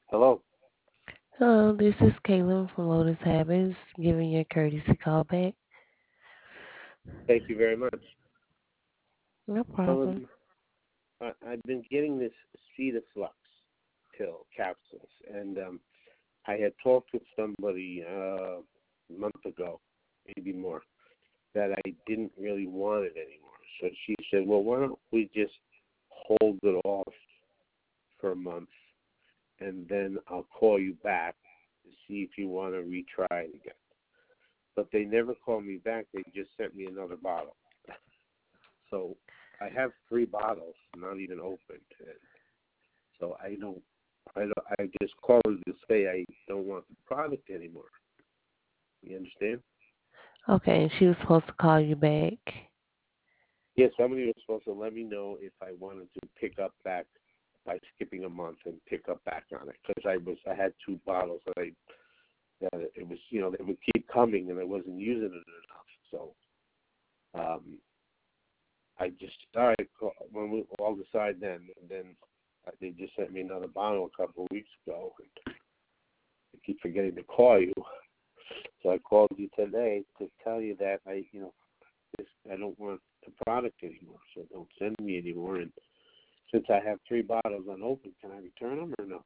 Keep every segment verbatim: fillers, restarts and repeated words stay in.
Hello. Hello, this is Caitlin from Lotus Habits, giving you a courtesy call back. Thank you very much. No problem. Um, I, I've been getting this Cetaflux pill capsules, and um, I had talked with somebody uh, a month ago, maybe more, that I didn't really want it anymore. So she said, "Well, why don't we just hold it off for a month, and then I'll call you back to see if you want to retry it again." But they never called me back. They just sent me another bottle. So I have three bottles, not even opened. And so I don't, I don't, I just called to say I don't want the product anymore. You understand? Okay, and she was supposed to call you back. Yeah, somebody was supposed to let me know if I wanted to pick up back by skipping a month and pick up back on it because I was, I had two bottles that I, that it was, you know, they would keep coming and I wasn't using it enough. So um, I just, all right, when we all decide then, and then uh, they just sent me another bottle a couple of weeks ago. And I keep forgetting to call you, so I called you today to tell you that I, you know, this, I don't want the product anymore, so don't send me anymore. And since I have three bottles unopened, can I return them or no?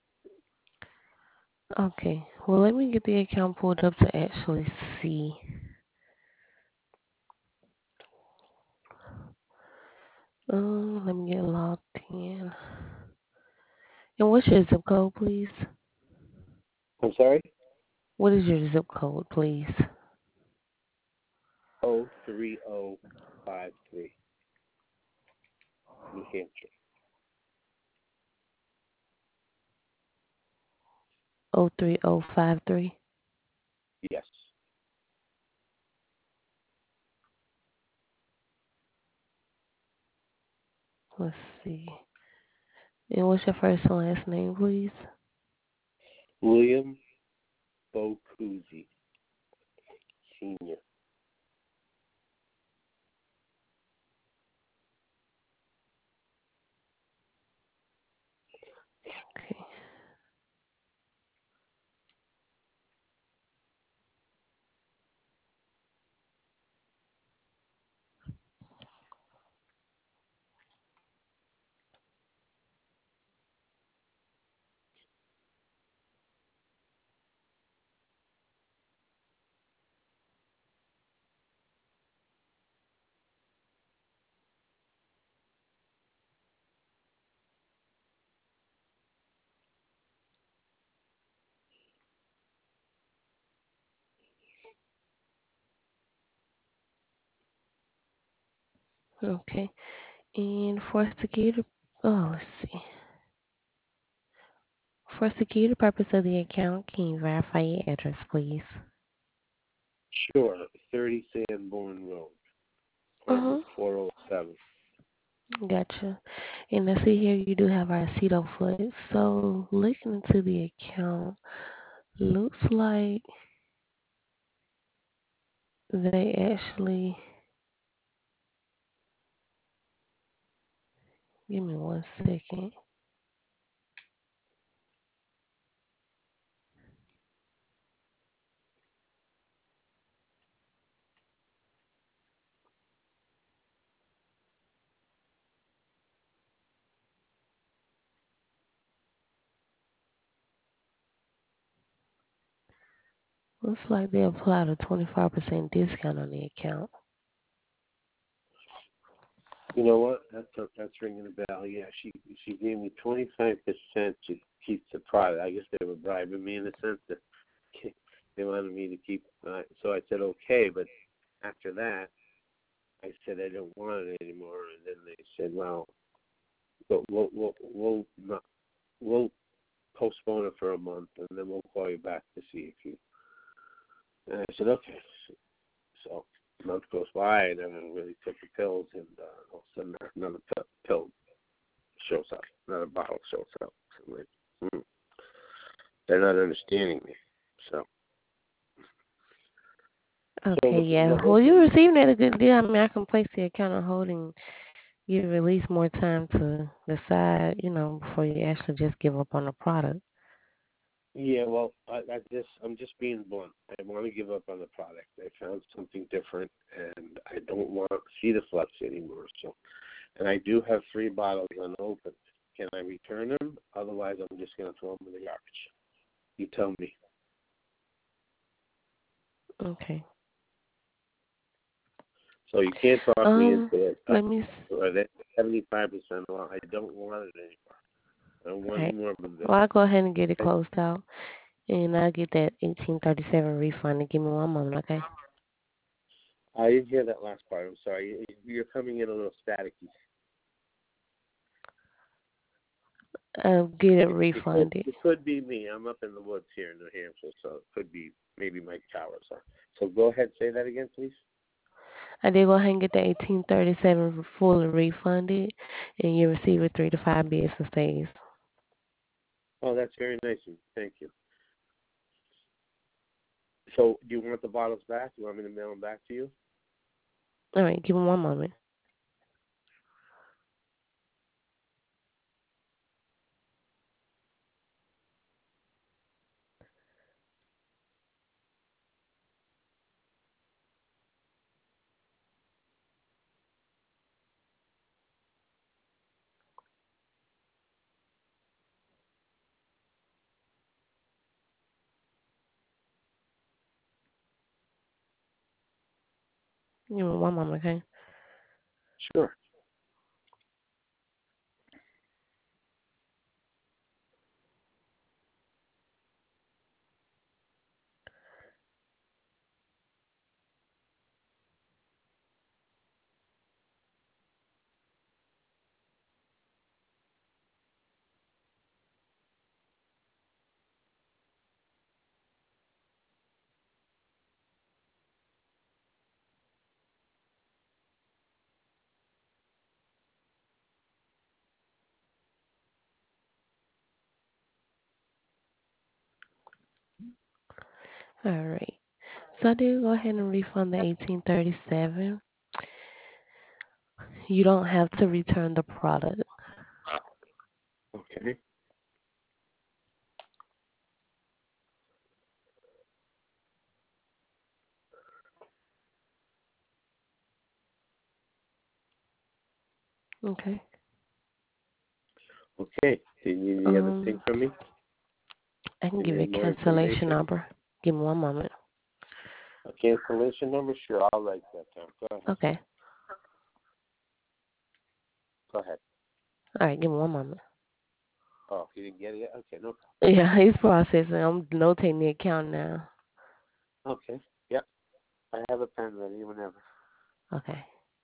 Okay, well, let me get the account pulled up to actually see. Um, let me get logged in. And what's your zip code, please? I'm sorry. What is your zip code, please? Oh three oh five three, New Hampshire. Oh three oh five three. Yes. Let's see. And what's your first and last name, please? William Bocuzzi, Senior. Okay. Okay. And for security, oh, let's see. For security purpose of the account, can you verify your address, please? Sure. thirty Sanborn Road, apartment Uh-huh. four oh seven. Gotcha. And I see here you do have our Cedo foot. So looking into the account, looks like they actually, give me one second. Looks like they applied a twenty-five percent discount on the account. You know what? That's that's ringing a bell. Yeah, she she gave me twenty five percent to keep the product. I guess they were bribing me in a sense that they wanted me to keep. Uh, so I said okay, but after that, I said I don't want it anymore, and then they said, well, we'll we'll we'll we'll, not, we'll postpone it for a month, and then we'll call you back to see if you. And I said okay. So a month goes by, and I haven't really took the pills, and uh, all of a sudden another pill shows up. Another bottle shows up. So I'm like, hmm, they're not understanding me. So, so Okay, the yeah. the Well, whole you're receiving at a good deal. I mean, I can place the account on hold and give you at least more time to decide, you know, before you actually just give up on the product. Yeah, well, I, I just I'm just being blunt. I want to give up on the product. I found something different, and I don't want to see the flux anymore. So, and I do have three bottles unopened. Can I return them? Otherwise, I'm just going to throw them in the garbage. You tell me. Okay. So you can't talk me Um, into it. Uh, let me. or that seventy-five percent off. I don't want it anymore. I don't want Right. any more of this. Well, I'll go ahead and get it Okay? closed out, and I'll get that eighteen thirty-seven refunded. Give me one moment, okay? I didn't hear that last part. I'm sorry. You're coming in a little staticky. I'll get it It, it, could, refunded. it could be me. I'm up in the woods here in New Hampshire, so it could be maybe my towers. So, so go ahead, say that again, please. I did go ahead and get the eighteen thirty-seven fully refunded, and you receive it three to five business days. Oh, that's very nice of you. Thank you. So, do you want the bottles back? You want me to mail them back to you? All right, give me one moment. Give me one moment, okay? Sure. All right. So I did go ahead and refund the eighteen thirty-seven. You don't have to return the product. Okay. Okay. Okay. Do you need any other thing Um, from me? I can You need give you any a more cancellation information? number. Give me one moment. A cancellation number? Sure, I'll write that down. Go ahead. Okay. Go ahead. All right, give me one moment. Oh, you didn't get it yet? Okay, no Yeah, it's processing. I'm notating the account now. problem. Okay. Yep. I have a pen ready whenever. Okay.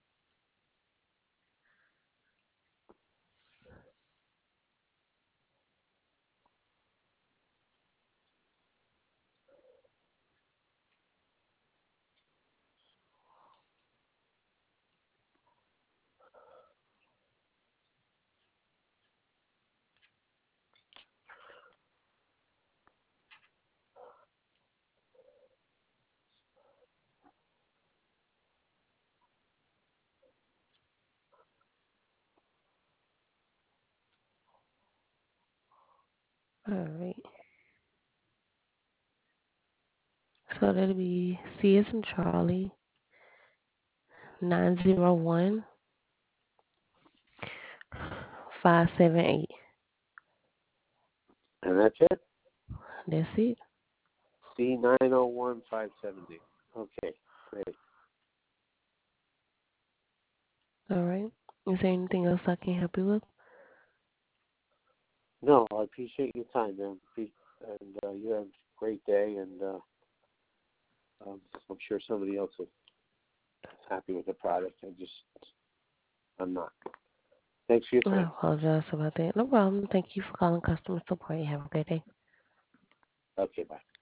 All right. So that'll be C as in Charlie, nine zero one five seven eight. And that's it? That's it. C nine oh one five seventy. Okay, great. All right. Is there anything else I can help you with? No, I appreciate your time, man. Pre- And uh, you have a great day, and uh, um, I'm sure somebody else is happy with the product. I just, I'm not. Thanks for your I time. apologize about that. No problem. Thank you for calling customer support. You have a great day. Okay, bye.